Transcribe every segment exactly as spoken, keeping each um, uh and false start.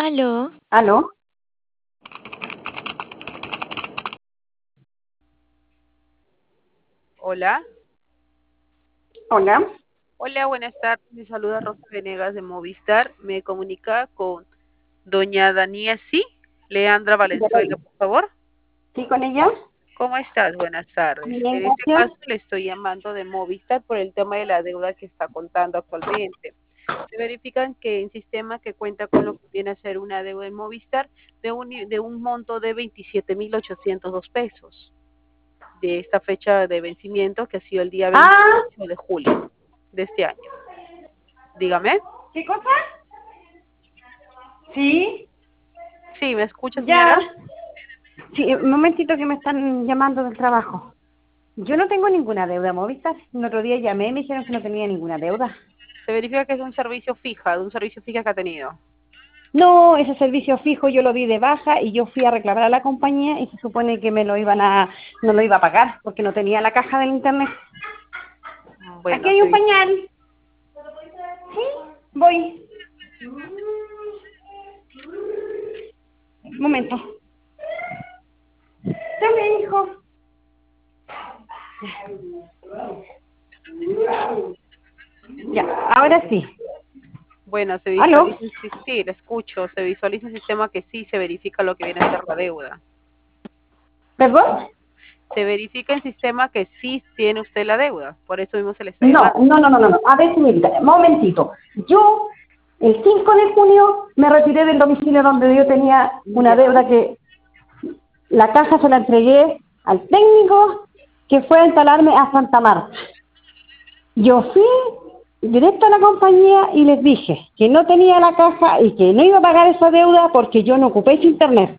Aló. ¿Aló? Hola. Hola. Hola, buenas tardes. Me saluda Rosa Venegas de Movistar. Me comunica con doña Dania, sí. Leandra ¿Ya Valenzuela, lo- por favor. ¿Sí con ella? ¿Cómo estás? Buenas tardes. Bien, En este gracias. caso le estoy llamando de Movistar por el tema de la deuda que está contando actualmente. Se verifican que en sistema que cuenta con lo que viene a ser una deuda en Movistar de un, de un monto de veintisiete mil ochocientos dos pesos de esta fecha de vencimiento que ha sido el día Ah, veintiocho de julio de este año. Dígame. ¿qué cosa? Sí, Sí, ¿me escucha, ya. señora? Sí, un momentito que me están llamando del trabajo. Yo no tengo ninguna deuda, Movistar. El otro día llamé y me dijeron que no tenía ninguna deuda. Se verifica que es un servicio fija, de un servicio fija que ha tenido. No, ese servicio fijo yo lo di de baja y yo fui a reclamar a la compañía y se supone que me lo iban a, no lo iba a pagar porque no tenía la caja del internet. Aquí Bueno, hay se un vi- pañal. Sí, voy. Un momento. Dame, hijo. Ya, ahora sí. bueno, se ¿Aló? visualiza, sí, sí, le escucho, se visualiza el sistema que sí se verifica lo que viene a ser la deuda. ¿Perdón? Se verifica en sistema que sí tiene usted la deuda, por eso mismo se le está No, llamando. no, no, no, no. A ver, señorita, momentito. Yo, el cinco de junio, me retiré del domicilio donde yo tenía una Ya. deuda que la caja se la entregué al técnico que fue a instalarme a Santa Marta. Yo fui directo a la compañía y les dije que no tenía la caja y que no iba a pagar esa deuda porque yo no ocupé ese internet.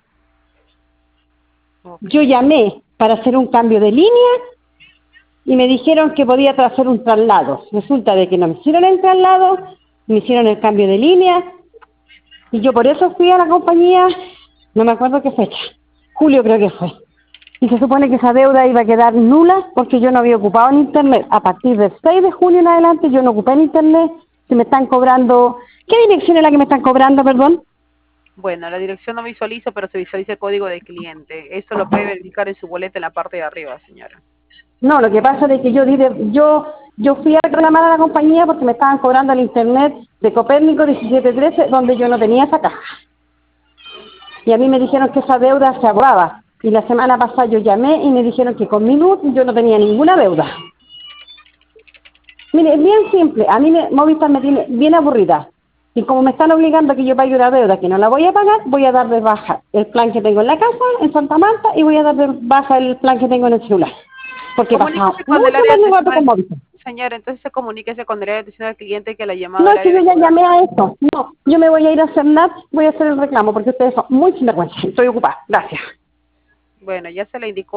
Ok. Yo llamé para hacer un cambio de línea y me dijeron que podía hacer un traslado. Resulta de que no me hicieron el traslado, me hicieron el cambio de línea y yo por eso fui a la compañía, no me acuerdo qué fecha, julio creo que fue. Y se supone que esa deuda iba a quedar nula porque yo no había ocupado en internet. A partir del seis de junio en adelante yo no ocupé en internet, se me están cobrando... ¿Qué dirección es la que me están cobrando, perdón? Bueno, la dirección no visualizo, pero se visualiza el código de cliente. Eso lo puede verificar en su boleta en la parte de arriba, señora. No, lo que pasa es que yo di de- yo yo fui a reclamar a la compañía porque me estaban cobrando el internet de Copérnico diecisiete trece donde yo no tenía esa caja. Y a mí me dijeron que esa deuda se abogaba. Y la semana pasada yo llamé y me dijeron que con Minut yo no tenía ninguna deuda. Mire, es bien simple. A mí me, Movistar me tiene bien aburrida. Y como me están obligando a que yo pague una deuda que no la voy a pagar, voy a dar de baja el plan que tengo en la casa, en Santa Marta, y voy a dar de baja el plan que tengo en el celular. Porque he pasado Comuníquese con el mucho área más de rato atención con al Movistar. señora, entonces se comuníquese con el área de atención al cliente que la ha llamado No, del es que área yo de ya llamé cobranza. a esto. No, yo me voy a ir a hacer nada, voy a hacer el reclamo, porque ustedes son muy sinvergüenza. Estoy ocupada. Gracias. Bueno, ya se le indicó